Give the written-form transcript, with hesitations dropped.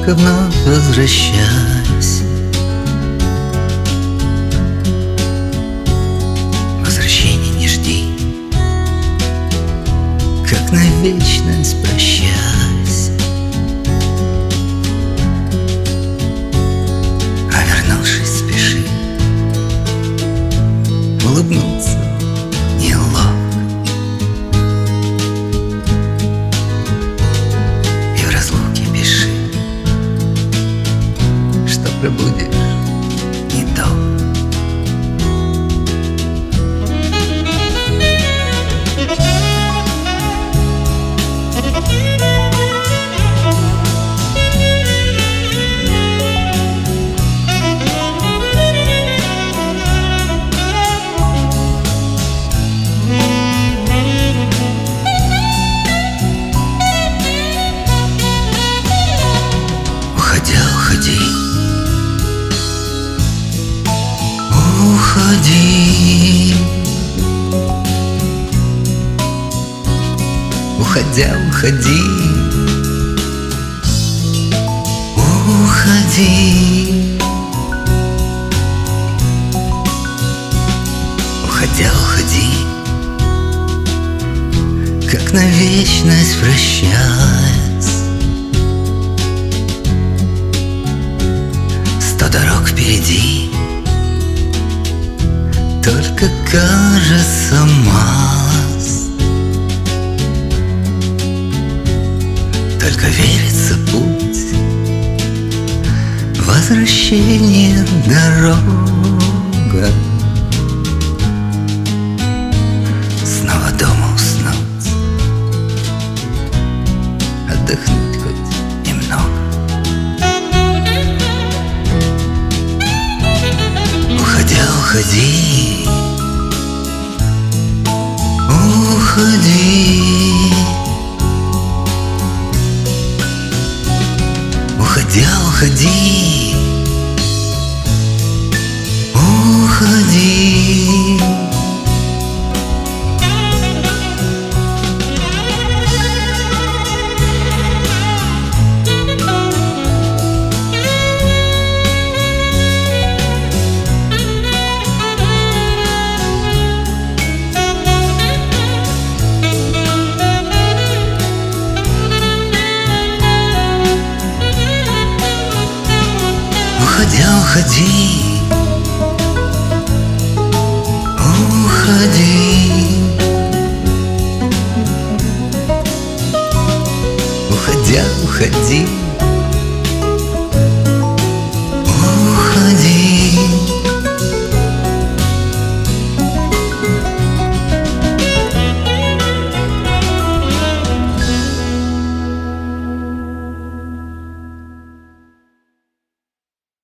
только вновь возвращайся. Возвращения не жди, как на вечность прощайся. А вернувшись, спеши улыбнуться неловко и в разлуке пиши, что пробудешь недолго. Уходи, уходя, уходи, уходи, уходя, уходи, как на вечность прощается. 100 дорог впереди, только кажется мало, только верится путь, возвращение дорога. Снова дома уснуть, отдохнуть хоть немного. Уходя, уходи, уходи, уходя, уходи, уходи. Уходя, уходи, уходи, уходя, уходи.